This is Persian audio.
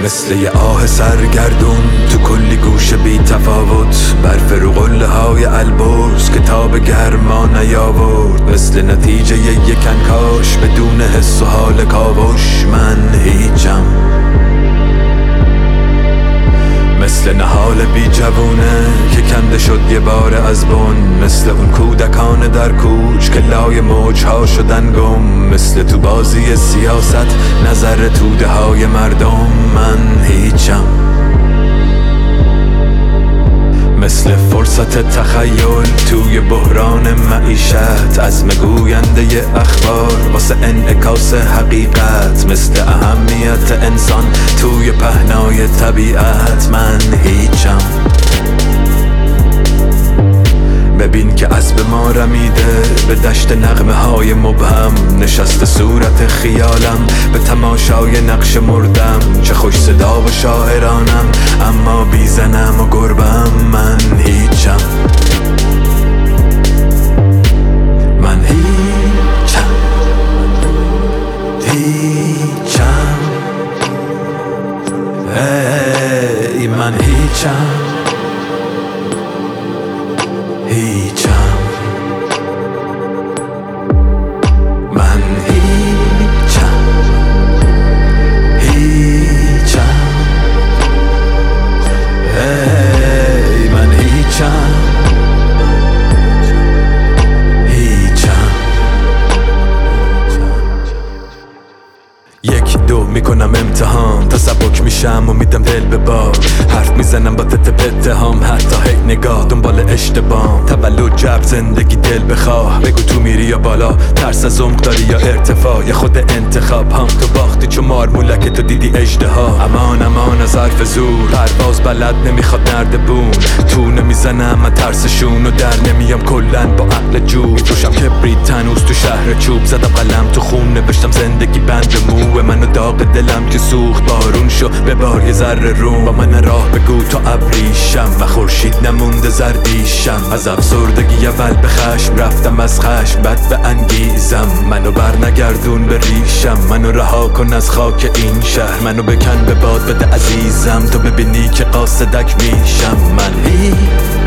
مثل یه آه سرگردون تو کلی گوشه بی تفاوت، برف رو قله های البرز کتاب گرما نیاورد. مثل نتیجه یه کنکاش بدون حس و حال کاوش، من هیچم. مثل نهال بی جوونه که کنده شد یه بار از بن، مثل اون کودکان در کوچ که لای موجها شدن گم. مثل تو بازی سیاست نظر توده های مردم، من هیچم. مثل فرصت تخیل توی بحران معیشت، عزم گوینده اخبار واسه انعکاس حقیقت. مثل اهمیت انسان توی پهنای طبیعت، من هیچم. ببین که اسب ما رمیده به دشت نغمه های مبهم، نشسته صورت خیالم به تماشای نقش مردم. چه خوش صدا و شاعرانم اما بی زنم و گربم، من هیچم. من هیچم، هیچم، ای من هیچم، هیچم. من هیچم، هیچم، ای من هیچم، هیچم. یک دو میکنم امتحان تا سبک میشم و میدم دل به بار. حرف میزنم با تته پته هم، حتی هی نگاه دنبال اشتباه. تولد جب زندگی دل بخواه، بگو تو میری یا بالا، ترس از عمق داری یا ارتفاع، یا خود انتخاب هم. تو باختی چون مارمولک تو دیدی اژدها. امان امان از حرف زور، پرواز بلد نمیخواد نردبون. تو نمیزنم من ترسشون و در نمیام کلن با عقل جور. میفروشم کبریت تنوز تو شهر چوب، زدم قلم تو خون نوشتم زندگی بند مو. منو داغ دلم که سوخت بارون شو به بار یه ذره روم. با من راه بگو تا ابریشم و خورشید نمونده زردیشم. از افسردگی اول به خشم رفتم، از خشم بد به انگیزم. منو بر نگردون به ریشم، منو رها کن از خاک این شهر. منو بکن به باد بده عزیزم، تو ببینی که قاصدک میشم. من